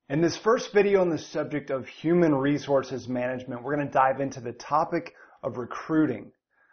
In this first video on the subject of human resources management, we're going to dive into the topic of recruiting.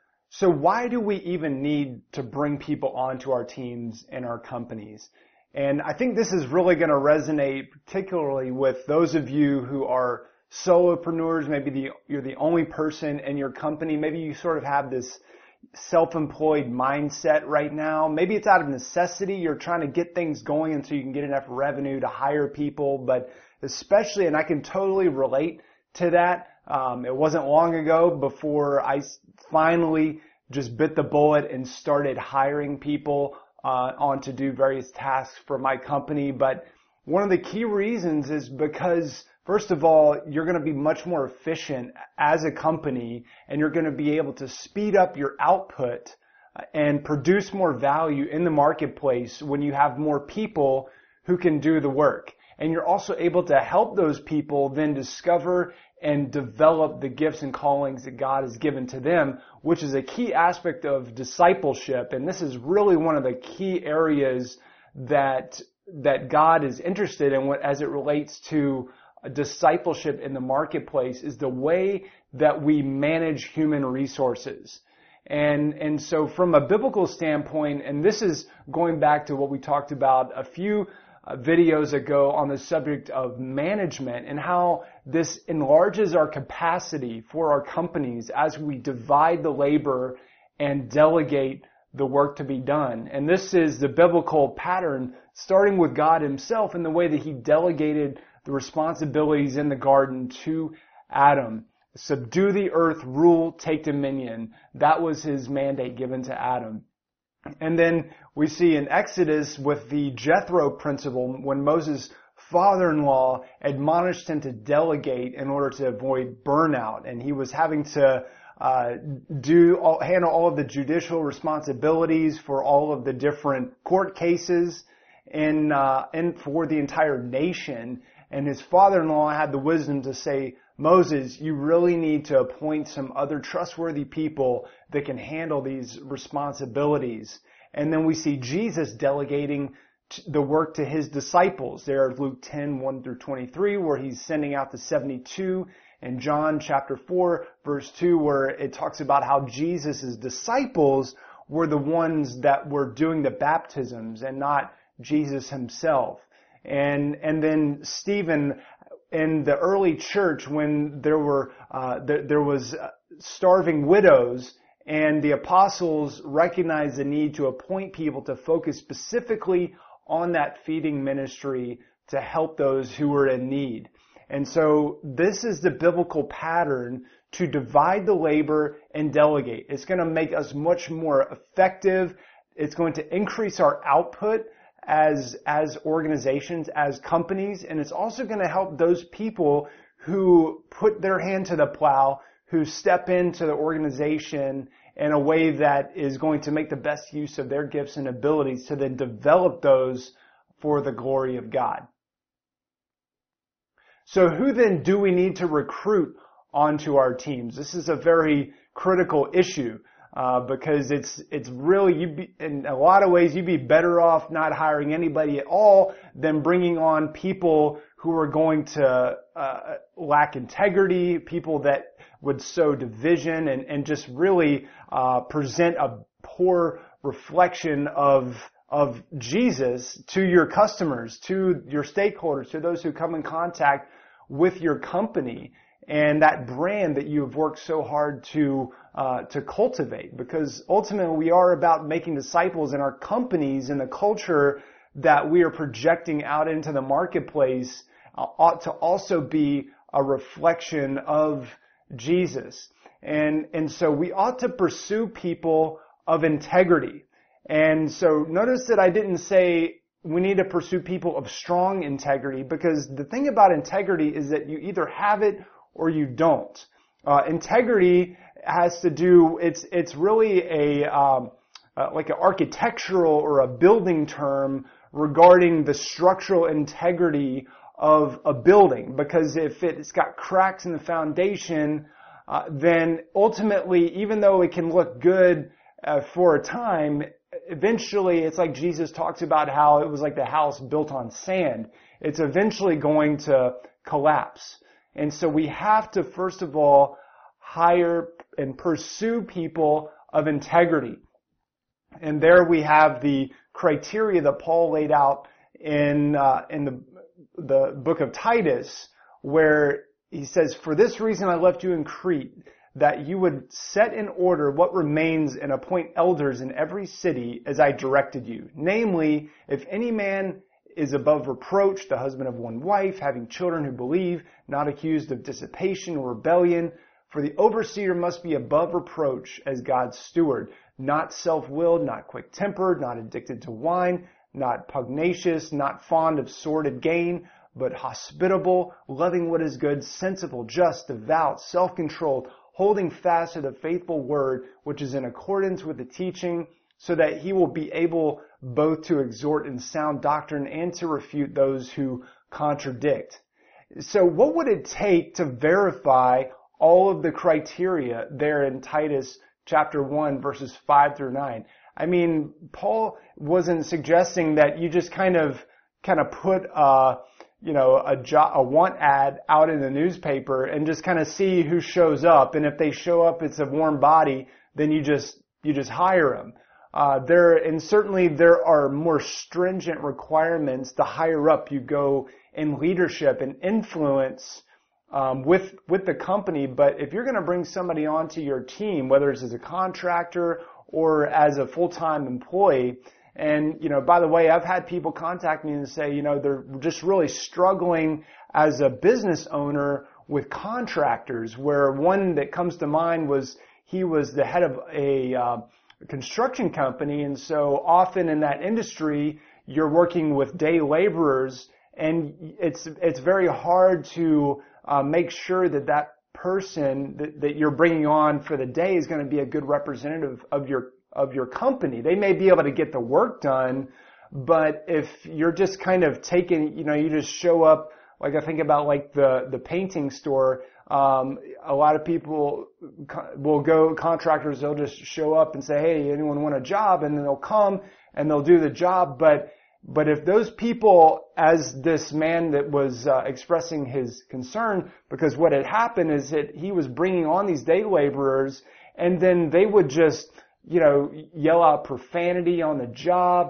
So why do we even need to bring people onto our teams and our companies? And I think this is really going to resonate particularly with those of you who are solopreneurs. Maybe you're the only person in your company. Maybe you sort of have this self-employed mindset right now. Maybe it's out of necessity. You're trying to get things going until you can get enough revenue to hire people. But especially, and I can totally relate to that. It wasn't long ago before I finally just bit the bullet and started hiring people on to do various tasks for my company. But one of the key reasons is because, first of all, you're going to be much more efficient as a company, and you're going to be able to speed up your output and produce more value in the marketplace when you have more people who can do the work. And you're also able to help those people then discover and develop the gifts and callings that God has given to them, which is a key aspect of discipleship. And this is really one of the key areas that God is interested in as it relates to discipleship in the marketplace, is the way that we manage human resources. And so from a biblical standpoint, and this is going back to what we talked about a few videos ago on the subject of management and how this enlarges our capacity for our companies as we divide the labor and delegate the work to be done. And this is the biblical pattern, starting with God himself and the way that he delegated the responsibilities in the garden to Adam. Subdue the earth, rule, take dominion. That was his mandate given to Adam. And then we see in Exodus with the Jethro principle, when Moses' father-in-law admonished him to delegate in order to avoid burnout. And he was having to handle all of the judicial responsibilities for all of the different court cases and for the entire nation. And his father-in-law had the wisdom to say, Moses, you really need to appoint some other trustworthy people that can handle these responsibilities. And then we see Jesus delegating the work to his disciples. There is Luke 10, 1 through 23, where he's sending out the 72. And John chapter 4, verse 2, where it talks about how Jesus' disciples were the ones that were doing the baptisms and not Jesus himself. And then Stephen, in the early church, when there was starving widows, and the apostles recognized the need to appoint people to focus specifically on that feeding ministry to help those who were in need. And so this is the biblical pattern to divide the labor and delegate. It's going to make us much more effective. It's going to increase our output as organizations, as companies, and it's also going to help those people who put their hand to the plow, who step into the organization in a way that is going to make the best use of their gifts and abilities to then develop those for the glory of God. So who then do we need to recruit onto our teams? This is a very critical issue. Because it's really, in a lot of ways, you'd be better off not hiring anybody at all than bringing on people who are going to lack integrity, people that would sow division and just really present a poor reflection of Jesus to your customers, to your stakeholders, to those who come in contact with your company and that brand that you have worked so hard to cultivate. Because ultimately we are about making disciples, in our companies, and the culture that we are projecting out into the marketplace ought to also be a reflection of Jesus. And so we ought to pursue people of integrity. And so notice that I didn't say we need to pursue people of strong integrity, because the thing about integrity is that you either have it or you don't. Integrity has to do, it's really like an architectural or a building term regarding the structural integrity of a building. Because if it's got cracks in the foundation, then ultimately, even though it can look good for a time, eventually it's like Jesus talks about how it was like the house built on sand. It's eventually going to collapse. And so we have to, first of all, hire and pursue people of integrity. And there we have the criteria that Paul laid out in the book of Titus, where he says, "For this reason I left you in Crete, that you would set in order what remains and appoint elders in every city as I directed you. Namely, if any man is above reproach, the husband of one wife, having children who believe, not accused of dissipation or rebellion. For the overseer must be above reproach as God's steward, not self-willed, not quick-tempered, not addicted to wine, not pugnacious, not fond of sordid gain, but hospitable, loving what is good, sensible, just, devout, self-controlled, holding fast to the faithful word, which is in accordance with the teaching, so that he will be able both to exhort in sound doctrine and to refute those who contradict." So what would it take to verify all of the criteria there in Titus chapter 1, verses 5 through 9? I mean, Paul wasn't suggesting that you just kind of put a want ad out in the newspaper and just kind of see who shows up. And if they show up, it's a warm body, then you just hire them. Certainly there are more stringent requirements the higher up you go in leadership and influence with the company. But if you're going to bring somebody onto your team, whether it's as a contractor or as a full-time employee, and, by the way, I've had people contact me and say, they're just really struggling as a business owner with contractors, where one that comes to mind was he was the head of a construction company. And so often in that industry, you're working with day laborers, and it's very hard to make sure that person that you're bringing on for the day is going to be a good representative of your company. They may be able to get the work done, but if you're just kind of taking, you just show up, like I think about like the painting store, a lot of people will go, contractors, they'll just show up and say, "Hey, anyone want a job?" And then they'll come and they'll do the job. But if those people, as this man that was expressing his concern, because what had happened is that he was bringing on these day laborers, and then they would just, yell out profanity on the job.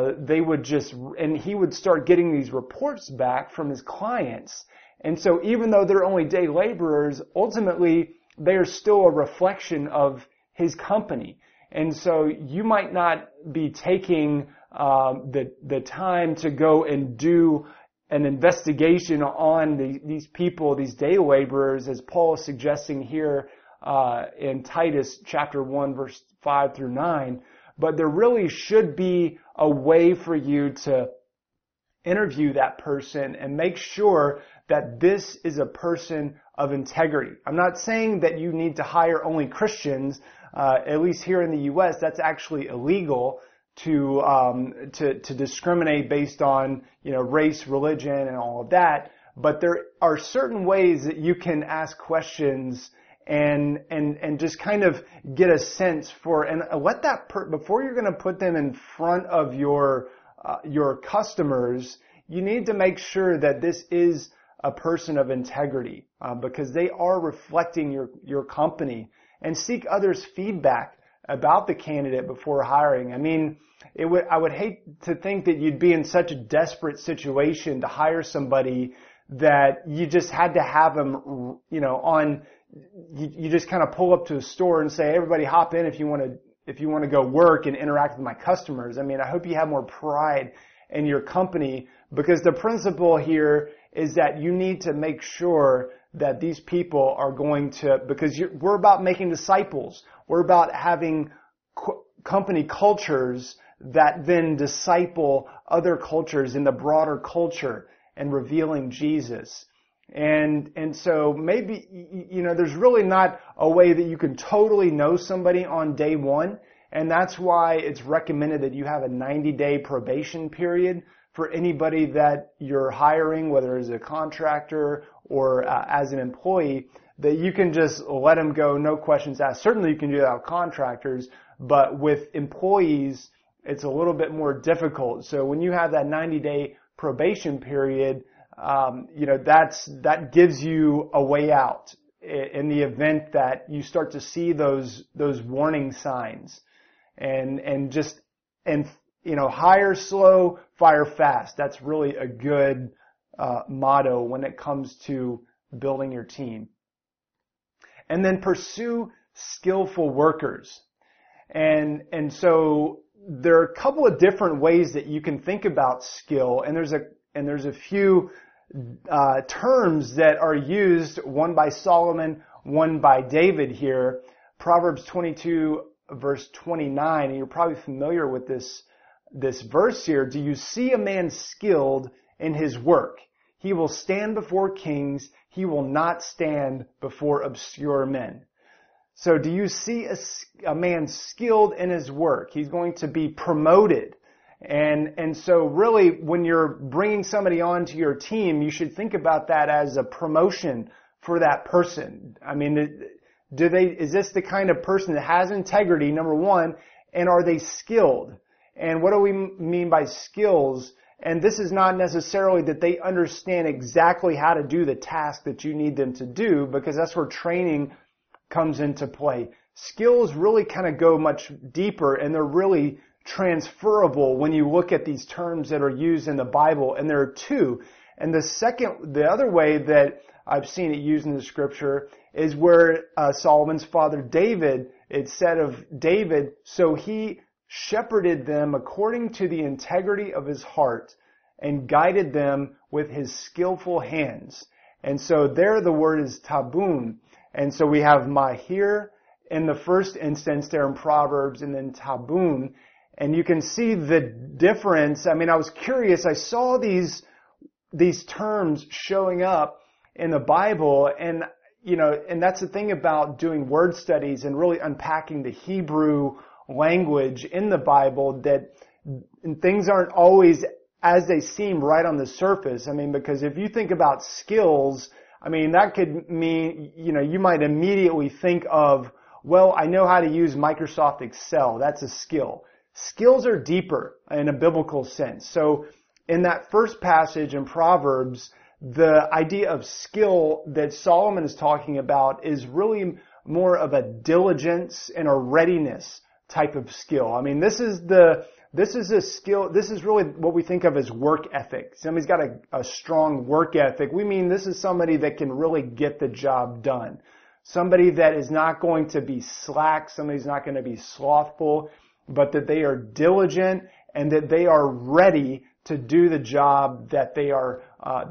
And he would start getting these reports back from his clients. And so even though they're only day laborers, ultimately they are still a reflection of his company. And so you might not be taking the time to go and do an investigation on these people, these day laborers, as Paul is suggesting here in Titus chapter 1, verse 5 through 9. But there really should be a way for you to interview that person and make sure that this is a person of integrity. I'm not saying that you need to hire only Christians. At least here in the U.S., that's actually illegal to discriminate based on, race, religion, and all of that. But there are certain ways that you can ask questions and just kind of get a sense for, and let that before you're going to put them in front of your customers, you need to make sure that this is a person of integrity, because they are reflecting your company. And seek others' feedback about the candidate before hiring. I mean, I would hate to think that you'd be in such a desperate situation to hire somebody that you just had to have them, you just kind of pull up to a store and say, "Everybody hop in if you want to go work and interact with my customers." I mean, I hope you have more pride in your company, because the principle here is that you need to make sure that these people are going to, because we're about making disciples. We're about having company cultures that then disciple other cultures in the broader culture and revealing Jesus. And so maybe, there's really not a way that you can totally know somebody on day one. And that's why it's recommended that you have a 90-day probation period for anybody that you're hiring, whether as a contractor or as an employee, that you can just let them go, no questions asked. Certainly you can do that with contractors, but with employees, it's a little bit more difficult. So when you have that 90-day probation period, that gives you a way out in the event that you start to see those warning signs, and hire slow, fire fast. That's really a good motto when it comes to building your team. And then pursue skillful workers. And so there are a couple of different ways that you can think about skill, and there's a few terms that are used, one by Solomon, one by David here. Proverbs 22 verse 29, and you're probably familiar with this verse here. Do you see a man skilled in his work? He will stand before kings. He will not stand before obscure men. So do you see a man skilled in his work? He's going to be promoted. And so really, when you're bringing somebody onto your team, you should think about that as a promotion for that person. I mean, is this the kind of person that has integrity, number one, and are they skilled? And what do we mean by skills? And this is not necessarily that they understand exactly how to do the task that you need them to do, because that's where training comes into play. Skills really kind of go much deeper, and they're really transferable when you look at these terms that are used in the Bible, and there are two. And the other way that I've seen it used in the scripture is where Solomon's father David, it said of David, so he shepherded them according to the integrity of his heart and guided them with his skillful hands. And so there the word is tabun. And so we have mahir in the first instance there in Proverbs, and then tabun. And you can see the difference. I mean, I was curious. I saw these terms showing up in the Bible, and that's the thing about doing word studies and really unpacking the Hebrew language in the Bible, that things aren't always as they seem right on the surface. I mean, because if you think about skills, I mean, that could mean, you might immediately think of, well, I know how to use Microsoft Excel. That's a skill. Skills are deeper in a biblical sense. So in that first passage in Proverbs, the idea of skill that Solomon is talking about is really more of a diligence and a readiness type of skill. I mean, this is a skill. This is really what we think of as work ethic. Somebody's got a strong work ethic. We mean this is somebody that can really get the job done. Somebody that is not going to be slack. Somebody's not going to be slothful, but that they are diligent and that they are ready to do the job that they are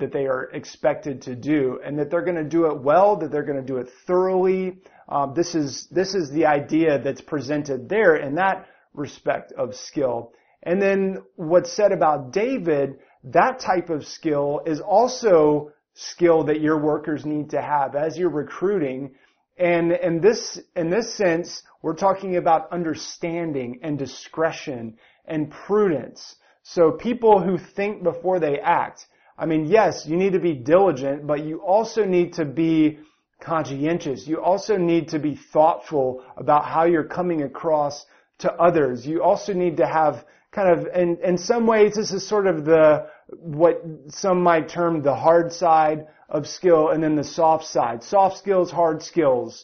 expected to do, and that they're going to do it well, that they're going to do it thoroughly. This is the idea that's presented there in that respect of skill. And then what's said about David, that type of skill is also skill that your workers need to have as you're recruiting. And in this sense, we're talking about understanding and discretion and prudence. So people who think before they act. I mean, yes, you need to be diligent, but you also need to be conscientious. You also need to be thoughtful about how you're coming across to others. You also need to have kind of, in some ways, this is sort of what some might term the hard side of skill, and then the soft side. Soft skills, hard skills.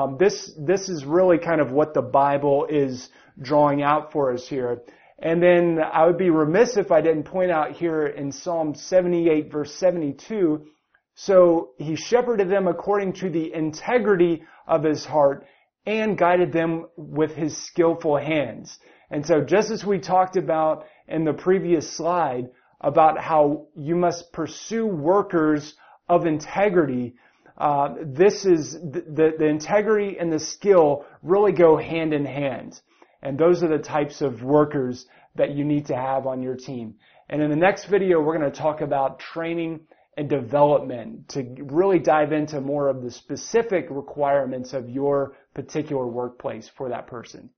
This is really kind of what the Bible is drawing out for us here. And then I would be remiss if I didn't point out here in Psalm 78 verse 72, so he shepherded them according to the integrity of his heart and guided them with his skillful hands. And so just as we talked about in the previous slide about how you must pursue workers of integrity, this is the integrity and the skill really go hand in hand. And those are the types of workers that you need to have on your team. And in the next video, we're going to talk about training and development to really dive into more of the specific requirements of your particular workplace for that person.